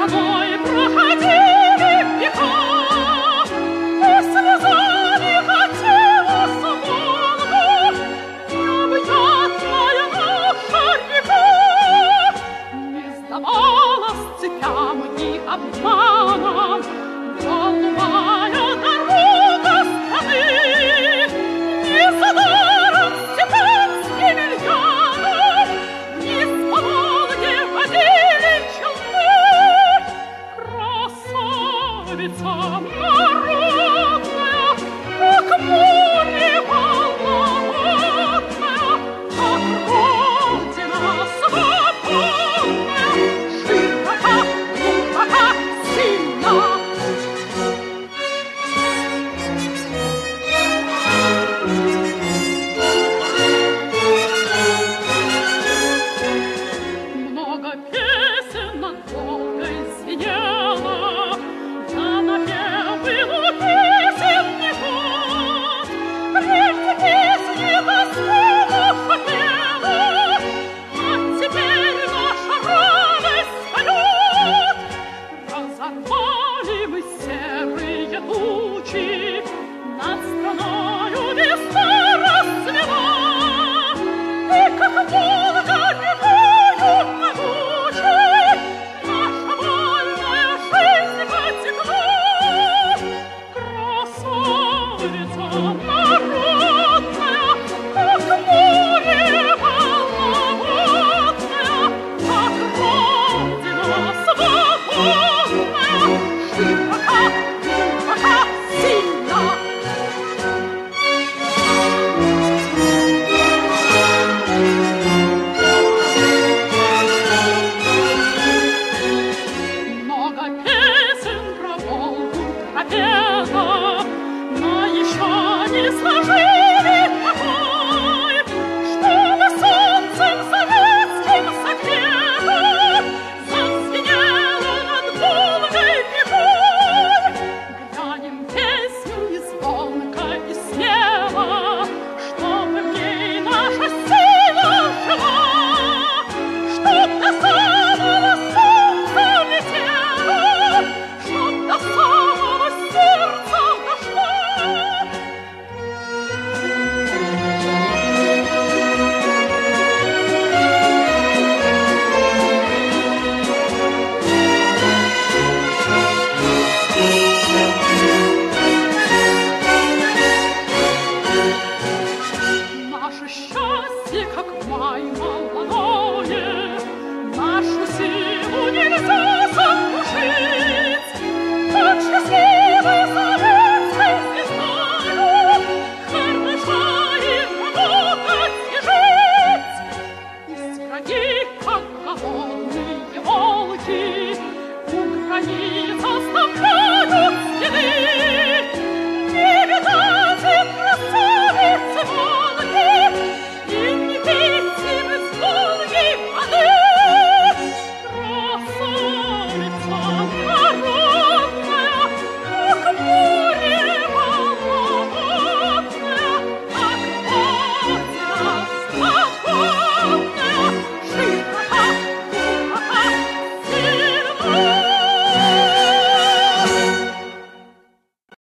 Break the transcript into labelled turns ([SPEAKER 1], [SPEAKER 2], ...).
[SPEAKER 1] страной проходили века, и слезами хотела Волгу необъятная наша река. Не сдавалась цепям и обманам голубая дорога страны. Не за даром Степанский Емельянов из Поволжья водили челны. Красавица народная, как море волноводная, как родина свободная, широка, глубока, сильна. Много песен над Волгой звенело, да напевы песен не тот. Прежде песни Господа пела, а теперь наша радость поет. Разорвали мы серые тучи, над страною весна расцвела, и как Волга рекою могучей наша вольная жизнь потекла. Красавица народная, как море волноводная, как родина свободная, широка,